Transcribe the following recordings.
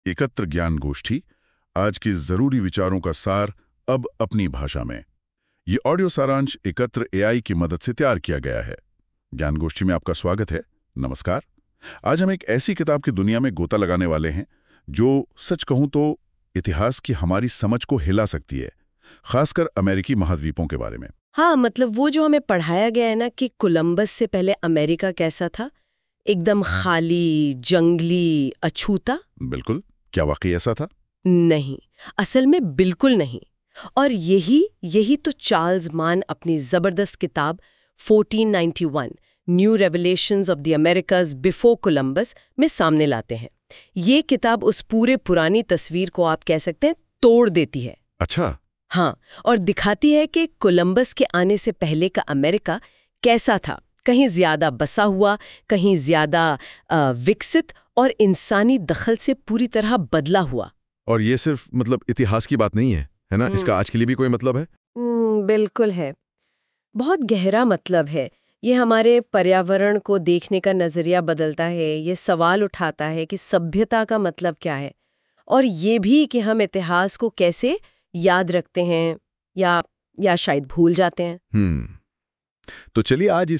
एकत्र ज्ञान गोष्ठी, आज के जरूरी विचारों का सार अब अपनी भाषा में। ये ऑडियो सारांश एकत्र एआई की मदद से तैयार किया गया है। ज्ञान गोष्ठी में आपका स्वागत है। नमस्कार। आज हम एक ऐसी किताब की दुनिया में गोता लगाने वाले हैं जो, सच कहूं तो, इतिहास की हमारी समझ को हिला सकती है, खासकर अमेरिकी महाद्वीपों के बारे में। हाँ, मतलब वो जो हमें पढ़ाया गया है ना कि कोलंबस से पहले अमेरिका कैसा था, एकदम खाली, जंगली, अछूता। बिल्कुल। क्या वाकई ऐसा था? नहीं, असल में बिल्कुल नहीं। और यही तो चार्ल्स मान अपनी जबरदस्त किताब 1491 new revelations of the Americas before Columbus में सामने लाते हैं। ये किताब उस पूरे पुरानी तस्वीर को आप कह सकते हैं तोड़ देती है। अच्छा। हाँ, और दिखाती है कि कोलंबस के आने से पहले का अमेरिका कैसा था, कहीं ज्यादा बसा हुआ, कहीं ज्यादा विकसित और इंसानी दखल से पूरी तरह बदला हुआ। और ये सिर्फ इतिहास की बात नहीं है ना? इसका आज के लिए भी कोई मतलब है? बिल्कुल है, बहुत गहरा मतलब है। ये हमारे पर्यावरण को देखने का नजरिया बदलता है। ये सवाल उठाता है कि सभ्यता का मतलब क्या है, और ये भी कि हम इतिहास को कैसे याद रखते हैं या शायद भूल जाते हैं। तो चलिए आज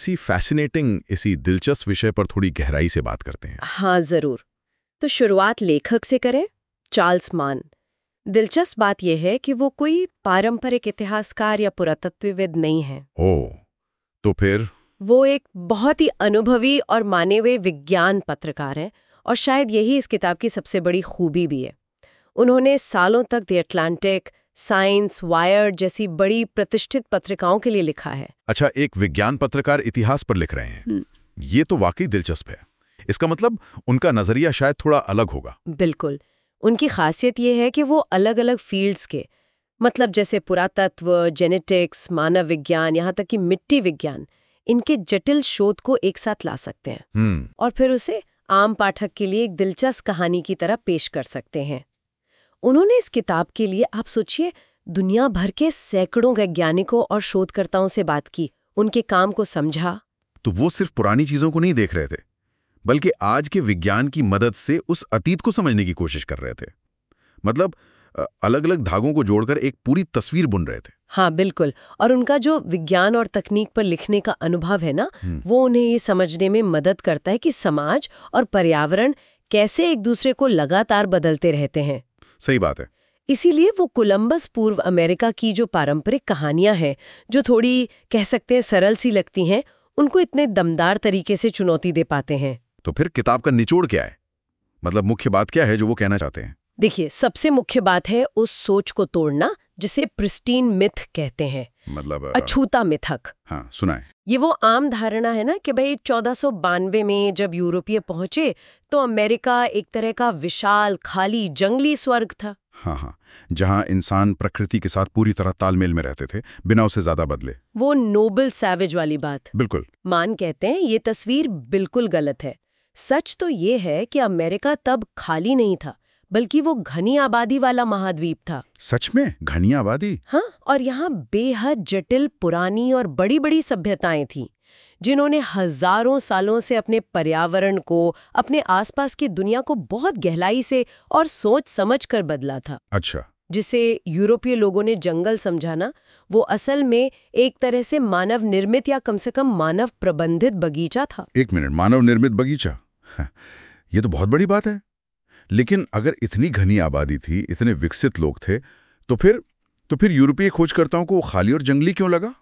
इसी दिलचस्प विषय पर थोड़ी गहराई से बात करते हैं। हाँ जरूर। तो शुरुआत लेखक से करें, चार्ल्स मान। दिलचस्प बात यह है कि वो कोई पारंपरिक इतिहासकार या पुरातत्वविद नहीं है। ओह, तो फिर? वो एक बहुत ही अनुभवी और माने हुए विज्ञान पत्रकार हैं, और शायद यही इस किताब की सबसे बड़ी खूबी भी है। उन्होंने सालों तक द अटलांटिक, साइंस, वायर्ड जैसी बड़ी प्रतिष्ठित पत्रिकाओं के लिए लिखा है। अच्छा, एक विज्ञान पत्रकार इतिहास पर लिख रहे हैं। ये तो वाकई दिलचस्प है। इसका मतलब उनका नजरिया शायद थोड़ा अलग होगा। बिल्कुल। उनकी खासियत ये है कि वो अलग अलग फील्ड्स के, मतलब जैसे पुरातत्व, जेनेटिक्स, मानव विज्ञान, यहाँ तक कि मिट्टी विज्ञान, इनके जटिल शोध को एक साथ ला सकते हैं और फिर उसे आम पाठक के लिए एक दिलचस्प कहानी की तरह पेश कर सकते हैं। उन्होंने इस किताब के लिए, आप सोचिए, दुनिया भर के सैकड़ों वैज्ञानिकों और शोधकर्ताओं से बात की, उनके काम को समझा। तो वो सिर्फ पुरानी चीजों को नहीं देख रहे थे, बल्कि आज के विज्ञान की मदद से उस अतीत को समझने की कोशिश कर रहे थे। मतलब अलग अलग धागों को जोड़कर एक पूरी तस्वीर बुन रहे थे। हाँ बिल्कुल। और उनका जो विज्ञान और तकनीक पर लिखने का अनुभव है ना, वो उन्हें ये समझने में मदद करता है कि समाज और पर्यावरण कैसे एक दूसरे को लगातार बदलते रहते हैं। सही बात है। इसीलिए वो कोलंबस पूर्व अमेरिका की जो पारंपरिक कहानियां हैं, जो थोड़ी कह सकते हैं सरल सी लगती हैं, उनको इतने दमदार तरीके से चुनौती दे पाते हैं। तो फिर किताब का निचोड़ क्या है? मुख्य बात क्या है जो वो कहना चाहते हैं? देखिए, सबसे मुख्य बात है उस सोच को तोड़ना जिसे प्रिस्टीन मिथ कहते हैं, अछूता मिथक। हाँ, सुना है। ये वो आम धारणा है ना कि भाई 1492 में जब यूरोपीय पहुंचे तो अमेरिका एक तरह का विशाल, खाली, जंगली स्वर्ग था। हाँ, जहाँ इंसान प्रकृति के साथ पूरी तरह तालमेल में रहते थे, बिना उसे ज्यादा बदले। वो नोबल सैवेज वाली बात। बिल्कुल। मान कहते हैं ये तस्वीर बिल्कुल गलत है। सच तो ये है कि अमेरिका तब खाली नहीं था, बल्कि वो घनी आबादी वाला महाद्वीप था। सच में? घनी आबादी? हाँ, और यहाँ बेहद जटिल, पुरानी और बड़ी बड़ी सभ्यताएं थीं, जिन्होंने हजारों सालों से अपने पर्यावरण को, अपने आसपास की दुनिया को बहुत गहराई से और सोच समझ कर बदला था। अच्छा। जिसे यूरोपीय लोगों ने जंगल समझाना, वो असल में एक तरह से मानव निर्मित या कम से कम मानव प्रबंधित बगीचा था। एक मिनट, मानव निर्मित बगीचा? ये तो बहुत बड़ी बात है। लेकिन अगर इतनी घनी आबादी थी, इतने विकसित लोग थे, तो फिर यूरोपीय खोजकर्ताओं को खाली और जंगली क्यों लगा?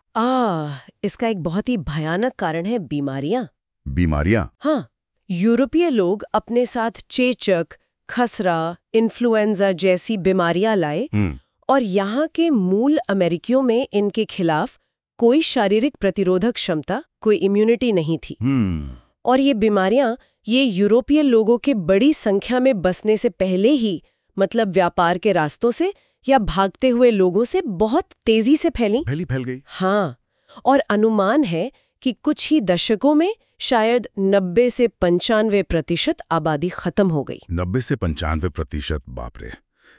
इसका एक बहुत ही भयानक कारण है बीमारियां। बीमारियां? हाँ, यूरोपीय लोग अपने साथ चेचक, खसरा, इन्फ्लुएंजा जैसी बीमारियां लाए, और यहाँ के मूल अमेरिकियों में इनके खिलाफ कोई शारीरिक प्रतिरोधक क्षमता, कोई इम्यूनिटी नहीं थी। और ये बीमारियां ये यूरोपीय लोगों के बड़ी संख्या में बसने से पहले ही, मतलब व्यापार के रास्तों से या भागते हुए लोगों से बहुत तेजी से फैल गई। हाँ, और अनुमान है कि कुछ ही दशकों में शायद 90 से 95% आबादी खत्म हो गई। 90 से 95%? बाप रे,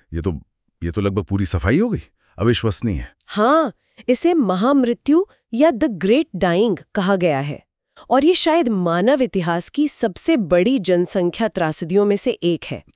ये तो लगभग पूरी सफाई हो गई। अविश्वसनीय है। हाँ, इसे महामृत्यु या द ग्रेट डाइंग कहा गया है, और ये शायद मानव इतिहास की सबसे बड़ी जनसंख्या त्रासदियों में से एक है। तो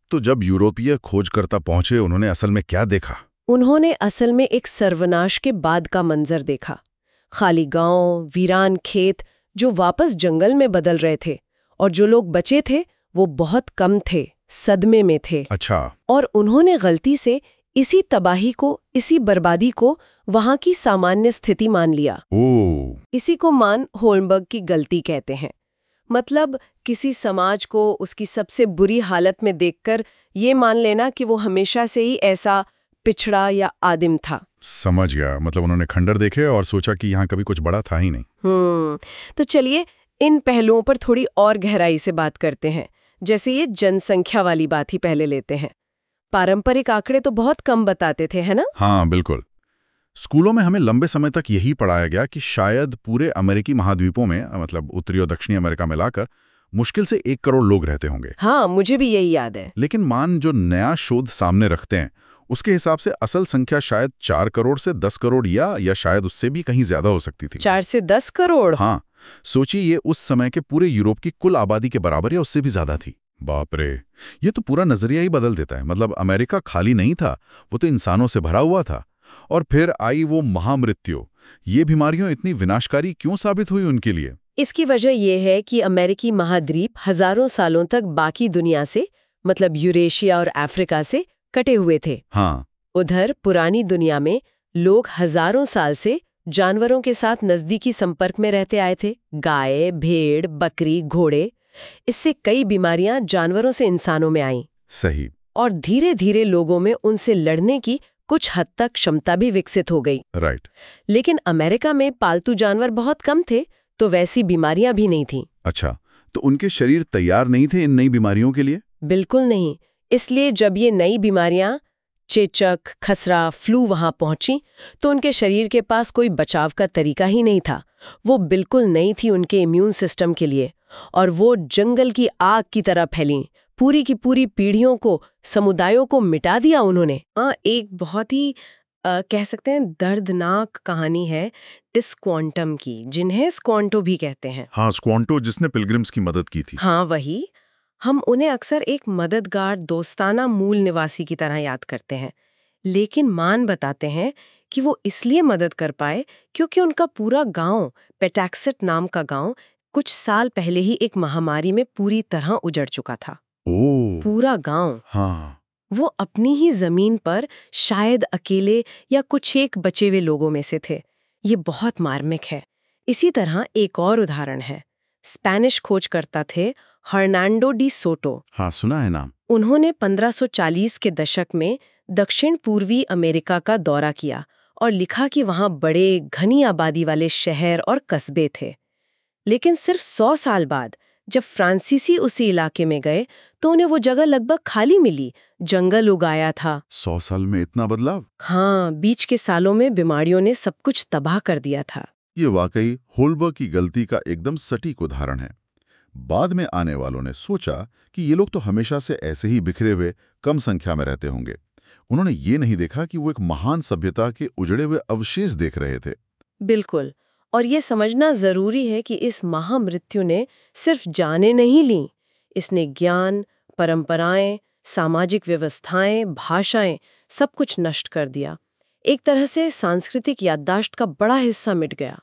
तो जब यूरोपीय खोजकर्ता पहुंचे उन्होंने असल में क्या देखा? उन्होंने असल में एक सर्वनाश के बाद का मंजर देखा। खाली गांव, वीरान खेत जो वापस जंगल में बदल रहे थे, और जो लोग बचे थे वो बहुत कम थे, सदमे में थे। अच्छा। और उन्होंने गलती से इसी तबाही को, इसी बर्बादी को वहां की सामान्य स्थिति मान लिया। ओह। इसी को मान होलबर्ग की गलती कहते हैं। मतलब किसी समाज को उसकी सबसे बुरी हालत में देखकर ये मान लेना कि वो हमेशा से ही ऐसा पिछड़ा या आदिम था। समझ गया। मतलब उन्होंने खंडर देखे और सोचा कि यहाँ कभी कुछ बड़ा था ही नहीं। तो चलिए इन पहलुओं पर थोड़ी और गहराई से बात करते हैं। जैसे ये जनसंख्या वाली बात ही पहले लेते हैं। पारंपरिक आंकड़े तो बहुत कम बताते थे, है ना? हाँ बिल्कुल। स्कूलों में हमें लंबे समय तक यही पढ़ाया गया कि शायद पूरे अमेरिकी महाद्वीपों में, मतलब उत्तरी और दक्षिणी अमेरिका मिलाकर, मुश्किल से 1 करोड़ लोग रहते होंगे। हाँ, मुझे भी यही याद है। लेकिन मान जो नया शोध सामने रखते हैं उसके हिसाब से असल संख्या शायद 4 करोड़ से 10 करोड़ या शायद उससे भी कहीं ज्यादा हो सकती थी। 4 से 10 करोड़? हाँ, सोचिए ये उस समय के पूरे यूरोप की कुल आबादी के बराबर या उससे भी ज्यादा थी। बाप रे, ये तो पूरा नजरिया ही बदल देता है। मतलब अमेरिका खाली नहीं था, वो तो इंसानों से भरा हुआ था। और फिर आई वो महामृत्यु। ये बीमारियां इतनी विनाशकारी क्यों साबित हुई उनके लिए? इसकी वजह यह है कि अमेरिकी महाद्वीप हजारों सालों तक बाकी दुनिया से, मतलब यूरेशिया और अफ्रीका से कटे हुए थे। हाँ। उधर पुरानी दुनिया में लोग हजारों साल से जानवरों के साथ नजदीकी संपर्क में रहते आए थे। गाय, भेड़, बकरी, घोड़े। इससे कई बीमारियां जानवरों से इंसानों में आईं। सही। और धीरे धीरे लोगों में उनसे लड़ने की कुछ हद तक क्षमता भी विकसित हो गई। राइट। लेकिन अमेरिका में पालतू जानवर बहुत कम थे, तो वैसी बीमारियां भी नहीं थीं। अच्छा, तो उनके शरीर तैयार नहीं थे इन नई बीमारियों के लिए? बिल्कुल नहीं। इसलिए जब ये नई बीमारियां, चेचक, खसरा, फ्लू वहां पहुंची, तो उनके शरीर के पास कोई बचाव का तरीका ही नहीं था। वो बिल्कुल नई थी उनके इम्यून सिस्टम के लिए, और वो जंगल की आग की तरह फैली। पूरी की पूरी पीढ़ियों को, समुदायों को मिटा दिया उन्होंने। एक बहुत ही कह सकते हैं दर्दनाक कहानी है डिस्क्वांटम की, जिन्हें स्क्वांटो भी कहते हैं। हाँ, स्क्वांटो, जिसने पिलग्रिम्स की मदद की थी। हाँ, वही। हम उन्हें अक्सर एक मददगार, दोस्ताना मूल निवासी की तरह याद करते हैं, लेकिन मान बताते हैं कि वो इसलिए मदद कर पाए क्योंकि उनका पूरा गांव, पेटैक्सेट नाम का गांव, कुछ साल पहले ही एक महामारी में पूरी तरह उजड़ चुका था। ओह। पूरा गांव। हाँ। वो अपनी ही जमीन पर शायद अकेले या कुछ एक बचे हुए लोगों में से थे। ये बहुत मार्मिक है। इसी तरह एक और उदाहरण है। स्पेनिश खोजकर्ता थे हर्नांडो डी सोटो। हाँ, सुना है नाम। उन्होंने 1540 के दशक में दक्षिण पूर्वी अमेरिका का दौरा किया और लिखा कि वहां बड़े घनी आबादी वाले शहर और कस्बे थे। लेकिन सिर्फ 100 साल बाद जब फ्रांसीसी उसी इलाके में गए तो उन्हें वो जगह लगभग खाली मिली, जंगल उगाया था। 100 साल में इतना बदलाव? हाँ, बीच के सालों में बीमारियों ने सब कुछ तबाह कर दिया था। ये वाकई होलबर्ग की गलती का एकदम सटीक उदाहरण है। बाद में आने वालों ने सोचा कि ये लोग तो हमेशा से ऐसे ही बिखरे हुए कम संख्या में रहते होंगे। उन्होंने ये नहीं देखा कि वो एक महान सभ्यता के उजड़े हुए अवशेष देख रहे थे। बिल्कुल। और ये समझना जरूरी है कि इस महामृत्यु ने सिर्फ जानें नहीं लीं, इसने ज्ञान, परंपराएं, सामाजिक व्यवस्थाएं, भाषाएं, सब कुछ नष्ट कर दिया। एक तरह से सांस्कृतिक याददाश्त का बड़ा हिस्सा मिट गया।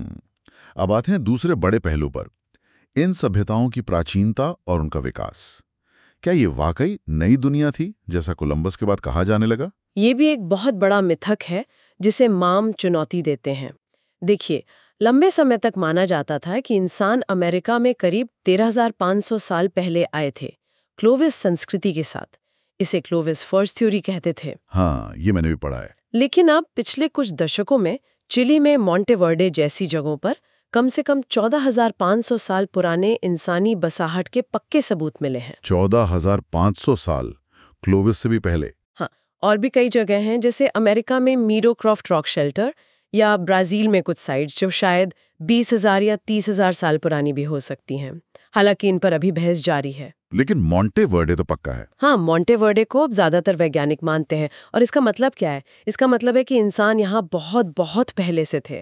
अब आते हैं दूसरे बड़े पहलू पर, इन सभ्यताओं की प्राचीनता और उनका विकास। क्या ये वाकई नई दुनिया थी, जैसा कोलंबस के बाद कहा जाने लगा? ये भी एक बहुत बड़ा मिथक है जिसे माम चुनौती देते हैं। देखिए, लंबे समय तक माना जाता था कि इंसान अमेरिका में करीब 13,500 साल पहले आए थे, क्लोविस संस्कृति के साथ। इसे क्लोविस फर्स्ट थ्योरी कहते थे। हाँ, ये मैंने भी पढ़ा है। लेकिन अब पिछले कुछ दशकों में चिली में मोंटेवर्डे जैसी जगहों पर कम से कम 14,500 साल पुराने इंसानी बसाहट के पक्के सबूत मिले हैं। 14,500 साल, क्लोविस से भी पहले? हाँ, और भी कई जगह हैं, जैसे अमेरिका में मीरोक्रॉफ्ट रॉक शेल्टर, या ब्राजील में कुछ साइट्स जो शायद 20,000 या 30,000 साल पुरानी भी हो सकती हैं। हालांकि इन पर अभी बहस जारी है। लेकिन मोंटेवर्डे तो पक्का है। हाँ, मोंटेवर्डे को अब ज्यादातर वैज्ञानिक मानते हैं। और इसका मतलब क्या है? इसका मतलब है कि इंसान यहाँ बहुत बहुत पहले से थे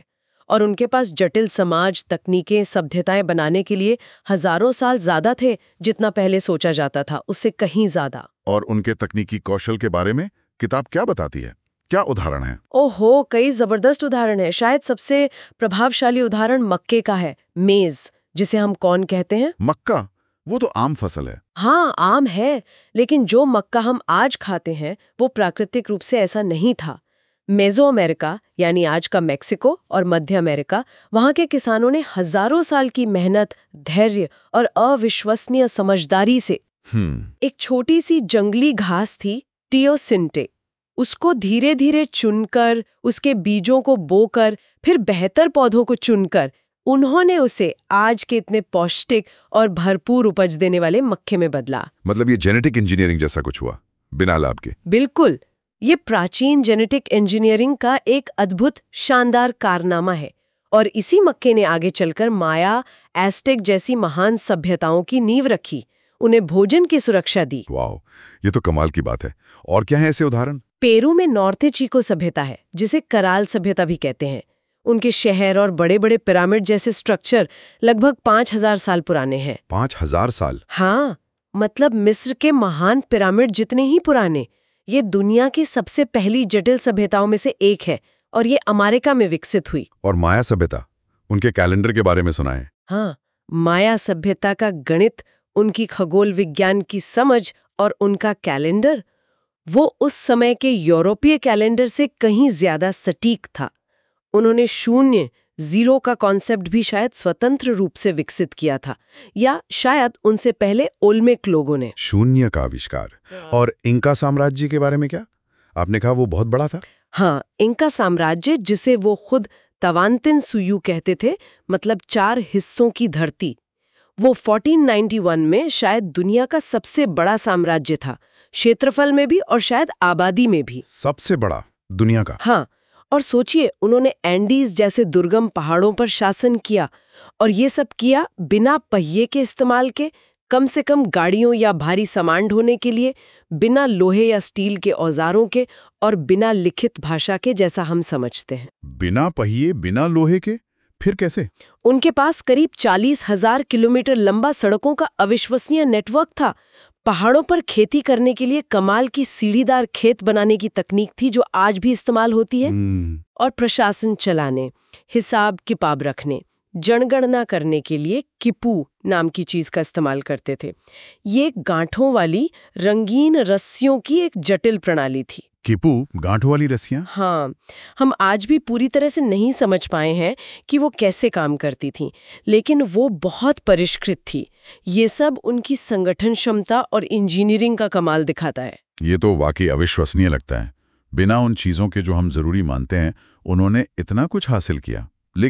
और उनके पास जटिल समाज, तकनीकें, सभ्यताएं बनाने के लिए हजारों साल ज्यादा थे जितना पहले सोचा जाता था, उससे कहीं ज्यादा। और उनके तकनीकी कौशल के बारे में किताब क्या बताती है? क्या उदाहरण है? ओहो, कई जबरदस्त उदाहरण है। शायद सबसे प्रभावशाली उदाहरण मक्के का है, मेज, जिसे हम कॉर्न कहते हैं। मक्का, वो तो आम फसल है। हाँ, आम है, लेकिन जो मक्का हम आज खाते हैं वो प्राकृतिक रूप से ऐसा नहीं था। मेजो अमेरिका यानी आज का मेक्सिको और मध्य अमेरिका, वहाँ के किसानों ने हजारों साल की मेहनत, धैर्य और अविश्वसनीय समझदारी से एक छोटी सी जंगली घास थी, टियोसिंटे, उसको धीरे धीरे चुनकर, उसके बीजों को बोकर, फिर बेहतर पौधों को चुनकर उन्होंने उसे आज के इतने पौष्टिक और भरपूर उपज देने वाले मक्के में बदला। मतलब ये जेनेटिक इंजीनियरिंग जैसा कुछ हुआ, बिना लाभ के। बिल्कुल, ये प्राचीन जेनेटिक इंजीनियरिंग का एक अद्भुत, शानदार कारनामा है। और इसी मक्के ने आगे चलकर माया, एस्टेक जैसी महान सभ्यताओं की नींव रखी, उन्हें भोजन की सुरक्षा दी। वाह, ये तो कमाल की बात है। और क्या है ऐसे उदाहरण? पेरू में नॉर्थे चीको सभ्यता है, जिसे कराल सभ्यता भी कहते हैं। उनके शहर और बड़े बड़े पिरामिड जैसे स्ट्रक्चर लगभग 5000 साल पुराने हैं। 5000 साल? हाँ, मतलब मिस्र के महान पिरामिड जितने ही पुराने। ये दुनिया की सबसे पहली जटिल सभ्यताओं में से एक है और ये अमेरिका में विकसित हुई। और माया सभ्यता, उनके कैलेंडर के बारे में सुना है? हाँ, माया सभ्यता का गणित, उनकी खगोल विज्ञान की समझ और उनका कैलेंडर, वो उस समय के यूरोपीय कैलेंडर से कहीं ज्यादा सटीक था। उन्होंने शून्य, जीरो का कॉन्सेप्ट भी शायद स्वतंत्र रूप से विकसित किया था, या शायद उनसे पहले ओल्मेक लोगों ने। शून्य का आविष्कार। और इंका साम्राज्य के बारे में क्या? आपने कहा वो बहुत बड़ा था। हाँ, इंका साम्राज्य, जिसे वो खुद तवांतिनसुयु कहते थे, मतलब 4 हिस्सों की धरती, वो 1491 में शायद दुनिया का सबसे बड़ा साम्राज्य था, क्षेत्रफल में भी और शायद आबादी में भी। सबसे बड़ा दुनिया का? हाँ, और सोचिए, उन्होंने एंडीज जैसे दुर्गम पहाड़ों पर शासन किया, और ये सब किया बिना पहिए के इस्तेमाल के, कम से कम गाड़ियों या भारी सामान ढोने के लिए, बिना लोहे या स्टील के औजारों के, और बिना लिखित भाषा के जैसा हम समझते हैं। बिना पहिए, बिना लोहे के? फिर कैसे? उनके पास करीब 40,000 किलोमीटर लंबा सड़कों का अविश्वसनीय नेटवर्क था। पहाड़ों पर खेती करने के लिए कमाल की सीढ़ीदार खेत बनाने की तकनीक थी जो आज भी इस्तेमाल होती है। और प्रशासन चलाने, हिसाब किताब रखने, जनगणना करने के लिए किपू नाम की चीज का इस्तेमाल करते थे। ये गांठों वाली रंगीन रस्सियों की एक जटिल प्रणाली थी। किपू, गांठों वाली रस्सियां? हाँ, हम आज भी पूरी तरह से नहीं समझ पाए हैं कि वो कैसे काम करती थीं, लेकिन वो बहुत परिष्कृत थी। ये सब उनकी संगठन क्षमता और इंजीनियरिंग का कमाल दिखाता है। ये तो वाकई अविश्वसनीय लगता है। बिना उन चीजों के जो हम जरूरी मानते हैं, उन्होंने इतना कुछ हासिल किया।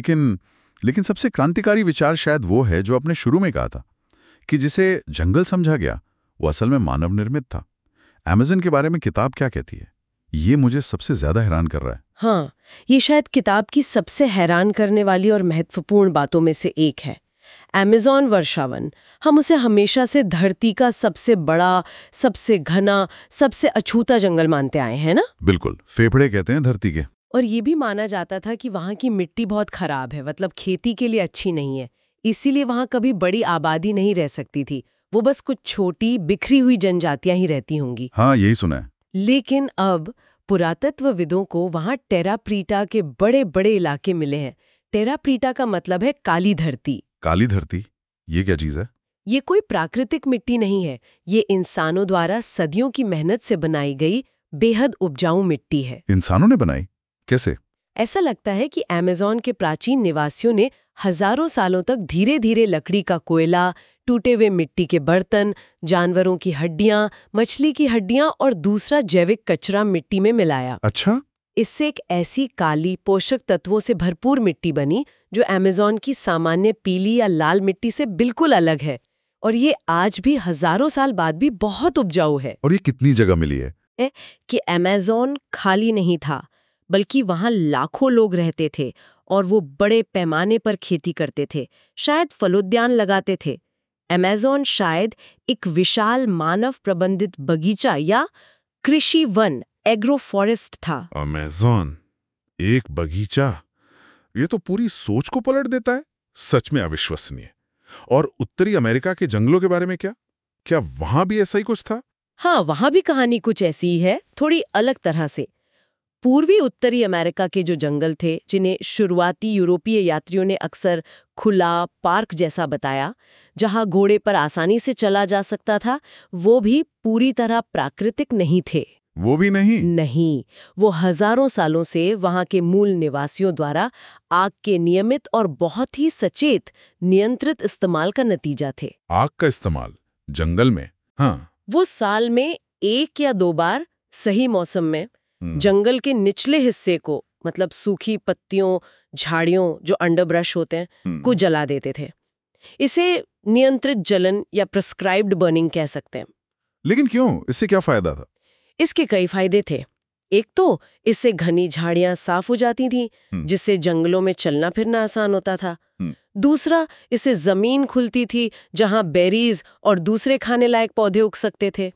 लेकिन सबसे क्रांतिकारी विचार शायद वो है जो आपने शुरू में कहा था, कि जिसे जंगल समझा गया वो असल में मानव निर्मित था। अमेज़न के बारे में किताब क्या कहती है? ये मुझे सबसे ज्यादा हैरान कर रहा है। हाँ, ये शायद किताब की सबसे हैरान करने वाली और महत्वपूर्ण बातों में से एक है। अमेज़न वर्षावन, हम उसे हमेशा से धरती का सबसे बड़ा, सबसे घना, सबसे अछूता जंगल मानते आए हैं ना? बिल्कुल, फेफड़े कहते हैं धरती के। और ये भी माना जाता था कि वहाँ की मिट्टी बहुत खराब है, मतलब खेती के लिए अच्छी नहीं है, इसीलिए वहाँ कभी बड़ी आबादी नहीं रह सकती थी। वो बस कुछ छोटी बिखरी हुई जनजातियां ही रहती होंगी। हाँ, यही सुना है। लेकिन अब पुरातत्वविदों को वहाँ टेरा प्रीटा के बड़े बड़े इलाके मिले हैं। टेरा प्रीटा का मतलब है काली धरती। काली धरती, ये क्या चीज है? ये कोई प्राकृतिक मिट्टी नहीं है, ये इंसानों द्वारा सदियों की मेहनत से बनाई गई बेहद उपजाऊ मिट्टी है। इंसानों ने बनाई? कैसे? ऐसा लगता है कि अमेज़न के प्राचीन निवासियों ने हजारों सालों तक धीरे धीरे लकड़ी का कोयला, टूटे हुए मिट्टी के बर्तन, जानवरों की हड्डियां, मछली की हड्डियां और दूसरा जैविक कचरा मिट्टी में मिलाया। अच्छा। इससे एक ऐसी काली, पोषक तत्वों से भरपूर मिट्टी बनी जो अमेज़न की सामान्य पीली या लाल मिट्टी से बिल्कुल अलग है, और ये आज भी हजारों साल बाद भी बहुत उपजाऊ है। और ये कितनी जगह मिली है? कि अमेज़न खाली नहीं था, बल्कि वहाँ लाखों लोग रहते थे और वो बड़े पैमाने पर खेती करते थे, शायद फलोद्यान लगाते थे। अमेज़न शायद एक विशाल मानव प्रबंधित बगीचा या कृषि वन, एग्रो फॉरेस्ट था। अमेज़न एक बगीचा, ये तो पूरी सोच को पलट देता है। सच में अविश्वसनीय। और उत्तरी अमेरिका के जंगलों के बारे में क्या वहां भी ऐसा ही कुछ था? हाँ, वहां भी कहानी कुछ ऐसी ही है, थोड़ी अलग तरह से। पूर्वी उत्तरी अमेरिका के जो जंगल थे, जिन्हें शुरुआती यूरोपीय यात्रियों ने अक्सर खुला पार्क जैसा बताया, जहां घोड़े पर आसानी से चला जा सकता था, वो भी पूरी तरह प्राकृतिक नहीं थे। वो भी नहीं? नहीं, वो हजारों सालों से वहां के मूल निवासियों द्वारा आग के नियमित और बहुत ही सचेत नियंत्रित इस्तेमाल का नतीजा थे। आग का इस्तेमाल जंगल में? हाँ। वो साल में 1 या 2 बार सही मौसम में जंगल के निचले हिस्से को, मतलब सूखी पत्तियों, झाड़ियों जो अंडरब्रश होते हैं, को जला देते थे। इसे नियंत्रित जलन या प्रिस्क्राइब्ड बर्निंग कह सकते हैं। लेकिन क्यों? इससे क्या फायदा था? इसके कई फायदे थे। एक तो इससे घनी झाड़ियां साफ हो जाती थीं, जिससे जंगलों में चलना फिरना आसान होता था। दूसरा, इससे जमीन खुलती थी जहां बेरीज और दूसरे खाने लायक पौधे उग सकते थे।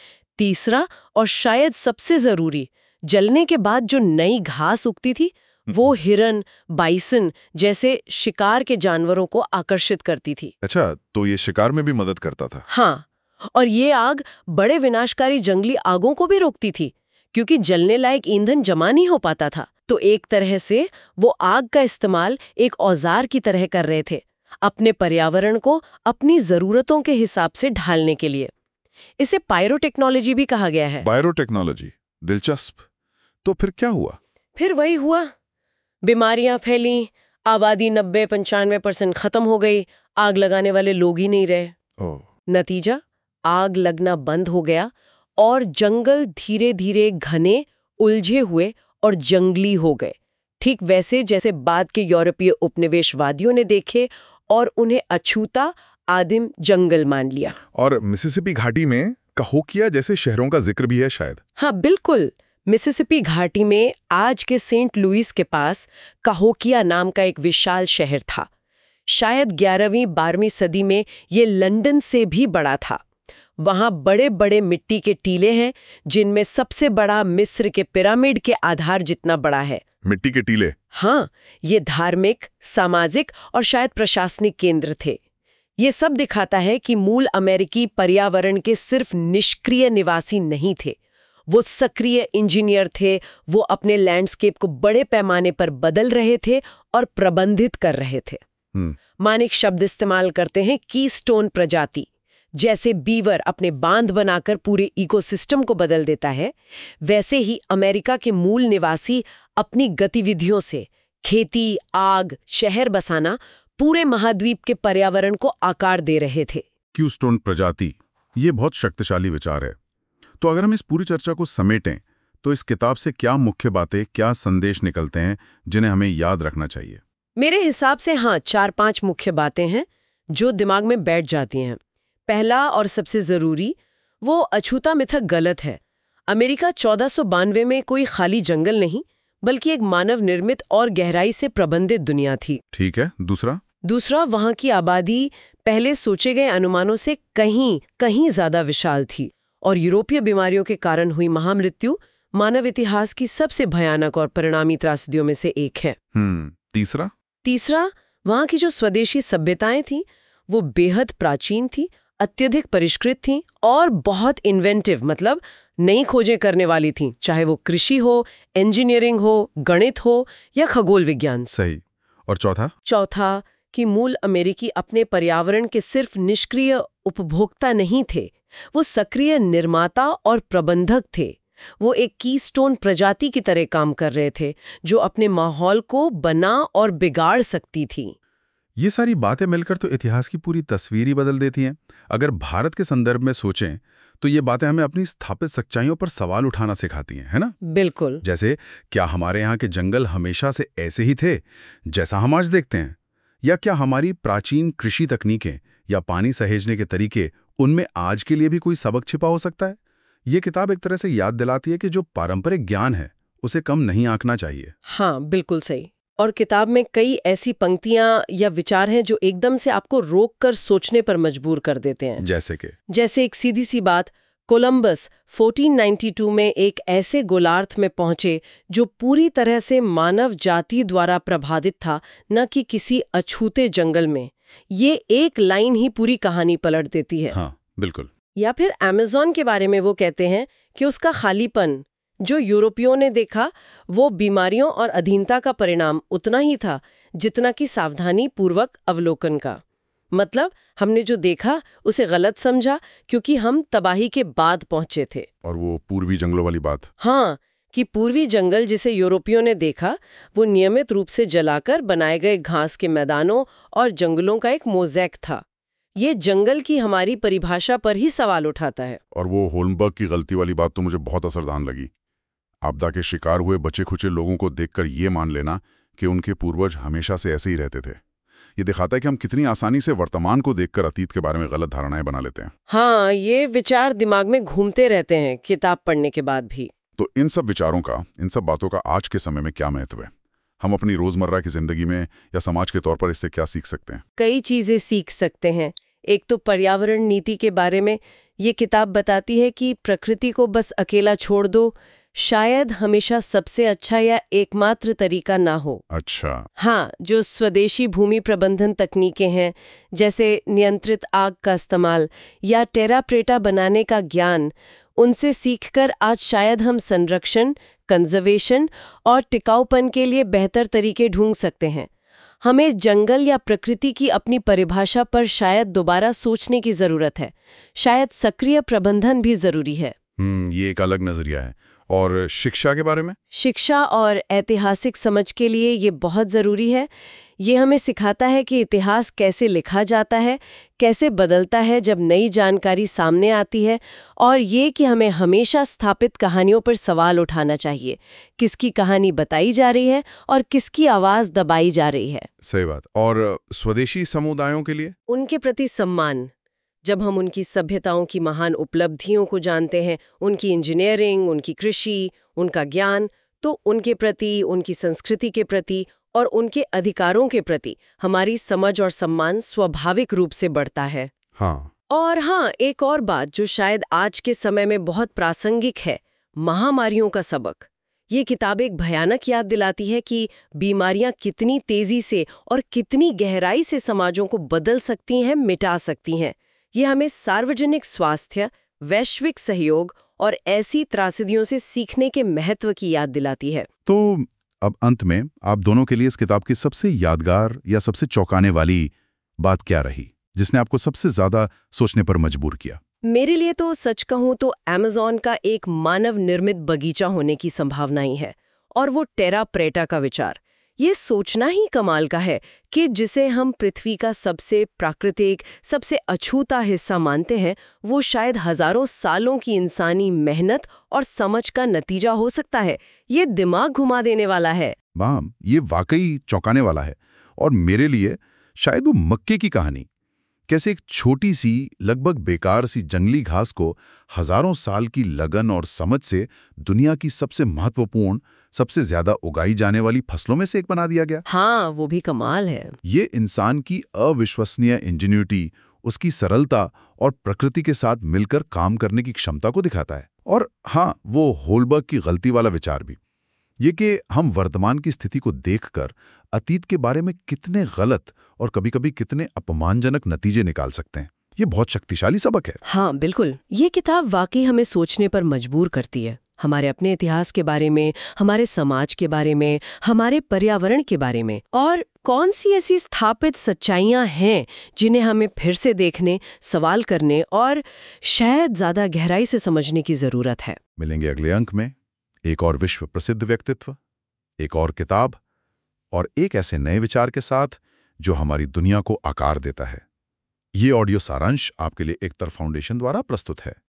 तीसरा, और शायद सबसे जरूरी, जलने के बाद जो नई घास उगती थी, वो हिरन, बाइसन जैसे शिकार के जानवरों को आकर्षित करती थी। अच्छा, तो ये शिकार में भी मदद करता था? हाँ, और ये आग बड़े विनाशकारी जंगली आगों को भी रोकती थी, क्योंकि जलने लायक ईंधन जमा नहीं हो पाता था। तो एक तरह से वो आग का इस्तेमाल एक औजार की तरह कर रहे थे, अपने पर्यावरण को अपनी जरूरतों के हिसाब से ढालने के लिए। इसे पायरोटेक्नोलॉजी भी कहा गया है। पायरोटेक्नोलॉजी, दिलचस्प। तो फिर क्या हुआ? फिर वही हुआ, बीमारियां फैली, आबादी 90-95% खत्म हो गई, आग लगाने वाले लोग ही नहीं रहे। नतीजा, आग लगना बंद हो गया और जंगल धीरे धीरे घने, उलझे हुए और जंगली हो गए, ठीक वैसे जैसे बाद के यूरोपीय उपनिवेशवादियों ने देखे और उन्हें अछूता आदिम जंगल मान लिया। और मिसिसिपी घाटी में काहोकिया जैसे शहरों का जिक्र भी है शायद? हाँ बिल्कुल, मिसिसिपी घाटी में आज के सेंट लुइस के पास काहोकिया नाम का एक विशाल शहर था। शायद 11वीं-12वीं सदी में ये लंदन से भी बड़ा था। वहां बड़े बड़े मिट्टी के टीले हैं, जिनमें सबसे बड़ा मिस्र के पिरामिड के आधार जितना बड़ा है। मिट्टी के टीले? हाँ, ये धार्मिक, सामाजिक और शायद प्रशासनिक केंद्र थे। ये सब दिखाता है कि मूल अमेरिकी पर्यावरण के सिर्फ निष्क्रिय निवासी नहीं थे, वो सक्रिय इंजीनियर थे। वो अपने लैंडस्केप को बड़े पैमाने पर बदल रहे थे और प्रबंधित कर रहे थे। मानिक शब्द इस्तेमाल करते हैं कीस्टोन प्रजाति। जैसे बीवर अपने बांध बनाकर पूरे इकोसिस्टम को बदल देता है, वैसे ही अमेरिका के मूल निवासी अपनी गतिविधियों से खेती, आग, शहर बसाना पूरे महाद्वीप के पर्यावरण को आकार दे रहे थे। कीस्टोन प्रजाति, ये बहुत शक्तिशाली विचार है। तो अगर हम इस पूरी चर्चा को समेटें, तो इस किताब से क्या मुख्य बातें, क्या संदेश निकलते हैं जिन्हें हमें याद रखना चाहिए? मेरे हिसाब से हाँ, 4-5 मुख्य बातें हैं जो दिमाग में बैठ जाती हैं। पहला और सबसे जरूरी, वो अछूता मिथक गलत है। अमेरिका 1492 में कोई खाली जंगल नहीं, बल्कि एक मानव निर्मित और गहराई से प्रबंधित दुनिया थी। ठीक है। दूसरा, वहां की आबादी पहले सोचे गए अनुमानों से कहीं ज्यादा विशाल थी, और यूरोपीय बीमारियों के कारण हुई महामृत्यु मानव इतिहास की सबसे भयानक और परिणामी त्रासदियों में से एक है। तीसरा, वहां की जो स्वदेशी सभ्यताएं थीं, वो बेहद प्राचीन थी, अत्यधिक परिष्कृत थीं और बहुत इन्वेंटिव, मतलब नई खोजें करने वाली थीं, चाहे वो कृषि हो, इंजीनियरिंग हो, गणित हो या खगोल विज्ञान। सही। और चौथा कि मूल अमेरिकी अपने पर्यावरण के सिर्फ निष्क्रिय उपभोक्ता नहीं थे, वो सक्रिय निर्माता और प्रबंधक थे। वो एक कीस्टोन प्रजाति की तरह काम कर रहे थे, जो अपने माहौल को बना और बिगाड़ सकती थी। ये सारी बातें मिलकर तो इतिहास की पूरी तस्वीर ही बदल देती हैं। अगर भारत के संदर्भ में सोचें, तो ये बातें हमें अपनी स्थापित सच्चाइयों पर सवाल उठाना सिखाती हैं, है ना? बिल्कुल। जैसे, क्या हमारे यहाँ के जंगल हमेशा से ऐसे ही थे जैसा हम आज देखते हैं, या क्या हमारी प्राचीन कृषि तकनीकें या पानी सहेजने के तरीके, उनमें आज के लिए भी कोई सबक छिपा हो सकता है? ये किताब एक तरह से याद दिलाती है कि जो पारंपरिक ज्ञान है, उसे कम नहीं आंकना चाहिए। हाँ, बिल्कुल सही। और किताब में कई ऐसी पंक्तियां या विचार हैं जो एकदम से आपको रोक कर सोचने पर मजबूर कर देते हैं। जैसे एक सीधी सी बात, कोलंबस 1492 में एक ऐसे गोलार्ध में पहुंचे जो पूरी तरह से मानव जाति द्वारा प्रभावित था, न कि किसी अछूते जंगल में। ये एक लाइन ही पूरी कहानी पलट देती है। हाँ, बिल्कुल। या फिर अमेज़न के बारे में वो कहते हैं कि उसका खालीपन जो यूरोपियों ने देखा वो बीमारियों और अधीनता का परिणाम उतना ही था जितना कि सावधानी पूर्वक अवलोकन का। मतलब हमने जो देखा उसे गलत समझा क्योंकि हम तबाही के बाद पहुंचे थे। और वो पूर्वी जंगलों वाली बात। हाँ, कि पूर्वी जंगल जिसे यूरोपियों ने देखा वो नियमित रूप से जलाकर बनाए गए घास के मैदानों और जंगलों का एक मोज़ेक था। ये जंगल की हमारी परिभाषा पर ही सवाल उठाता है। और वो होलबर्ग की गलती वाली बात तो मुझे बहुत असरदार लगी। आपदा के शिकार हुए बचे खुचे लोगों को देखकर ये मान लेना कि उनके पूर्वज हमेशा से ऐसे ही रहते थे। ये दिखाता है कि हम कितनी आसानी से वर्तमान को देखकर अतीत के बारे में गलत धारणाएं बना लेते हैं। हाँ, ये विचार दिमाग में घूमते रहते हैं किताब पढ़ने के बाद भी। तो इन सब विचारों का, इन सब बातों का आज के समय में क्या महत्व है? हम अपनी रोजमर्रा की जिंदगी में या समाज के तौर पर इससे क्या सीख सकते हैं? कई चीजें सीख सकते हैं। एक तो पर्यावरण नीति के बारे में ये किताब बताती है कि प्रकृति को बस अकेला छोड़ दो शायद हमेशा सबसे अच्छा या एकमात्र तरीका ना हो। अच्छा। हाँ, जो स्वदेशी भूमि प्रबंधन तकनीकें हैं जैसे नियंत्रित आग का इस्तेमाल या टेरा प्रेटा बनाने का ज्ञान, उनसे सीखकर आज शायद हम संरक्षण, कंजर्वेशन और टिकाऊपन के लिए बेहतर तरीके ढूंढ सकते हैं। हमें जंगल या प्रकृति की अपनी परिभाषा पर शायद दोबारा सोचने की जरूरत है। शायद सक्रिय प्रबंधन भी जरूरी है। ये एक अलग नजरिया है। और शिक्षा के बारे में? शिक्षा और ऐतिहासिक समझ के लिए ये बहुत ज़रूरी है। ये हमें सिखाता है कि इतिहास कैसे लिखा जाता है, कैसे बदलता है जब नई जानकारी सामने आती है, और ये कि हमें हमेशा स्थापित कहानियों पर सवाल उठाना चाहिए। किसकी कहानी बताई जा रही है और किसकी आवाज़ दबाई जा रही है। सही बात। और स्वदेशी समुदायों के लिए? उनके प्रति सम्मान। जब हम उनकी सभ्यताओं की महान उपलब्धियों को जानते हैं, उनकी इंजीनियरिंग, उनकी कृषि, उनका ज्ञान, तो उनके प्रति, उनकी संस्कृति के प्रति और उनके अधिकारों के प्रति हमारी समझ और सम्मान स्वाभाविक रूप से बढ़ता है। हाँ। और हाँ, एक और बात जो शायद आज के समय में बहुत प्रासंगिक है, महामारियों का सबक। ये किताब एक भयानक याद दिलाती है कि बीमारियां कितनी तेजी से और कितनी गहराई से समाजों को बदल सकती हैं, मिटा सकती हैं। ये हमें सार्वजनिक स्वास्थ्य, वैश्विक सहयोग और ऐसी त्रासदियों से सीखने के महत्व की याद दिलाती है। तो अब अंत में आप दोनों के लिए इस किताब की सबसे यादगार या सबसे चौंकाने वाली बात क्या रही, जिसने आपको सबसे ज्यादा सोचने पर मजबूर किया? मेरे लिए तो सच कहूं तो अमेज़न का एक मानव निर्मित बगीचा होने की संभावना ही है, और वो टेरा प्रेटा का विचार। ये सोचना ही कमाल का है कि जिसे हम पृथ्वी का सबसे प्राकृतिक, सबसे अछूता हिस्सा मानते हैं, वो शायद हजारों सालों की इंसानी मेहनत और समझ का नतीजा हो सकता है। ये दिमाग घुमा देने वाला है। वाह, ये वाकई चौंकाने वाला है। और मेरे लिए शायद वो मक्के की कहानी, कैसे एक छोटी सी, लगभग बेकार सी जंगली घास को हजारों साल की लगन और समझ से दुनिया की सबसे महत्वपूर्ण, सबसे ज्यादा उगाई जाने वाली फसलों में से एक बना दिया गया। हाँ, वो भी कमाल है। ये इंसान की अविश्वसनीय इंजीन्यूटी, उसकी सरलता और प्रकृति के साथ मिलकर काम करने की क्षमता को दिखाता है। और हाँ, वो होलबर्ग की गलती वाला विचार भी, ये कि हम वर्तमान की स्थिति को देखकर अतीत के बारे में कितने गलत और कभी-कभी कितने अपमानजनक नतीजे निकाल सकते हैं। ये बहुत शक्तिशाली सबक है। हाँ, बिल्कुल। ये किताब वाकई हमें सोचने पर मजबूर करती है, हमारे अपने इतिहास के बारे में, हमारे समाज के बारे में, हमारे पर्यावरण के बारे में, और कौन सी ऐसी स्थापित सच्चाइयां हैं जिन्हें हमें फिर से देखने, सवाल करने और शायद ज्यादा गहराई से समझने की जरूरत है। मिलेंगे अगले अंक में एक और विश्व प्रसिद्ध व्यक्तित्व, एक और किताब और एक ऐसे नए विचार के साथ जो हमारी दुनिया को आकार देता है। ये ऑडियो सारांश आपके लिए एकतर फाउंडेशन द्वारा प्रस्तुत है।